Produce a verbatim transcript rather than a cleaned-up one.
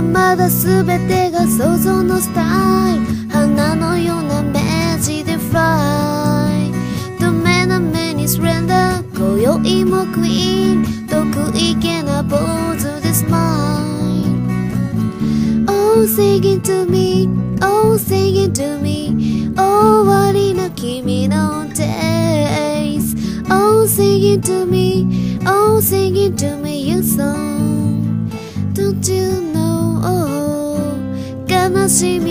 まだ全てが想像のスタイル、花のような目地でフライ、ダメな目にスレンダー、今宵もクイーン、得意げなポーズでスマイル。 Oh singing to me, oh singing to me、 終わりな君の days。 Oh singing to me, oh singing to me your song。 Don't you know、 悲しみ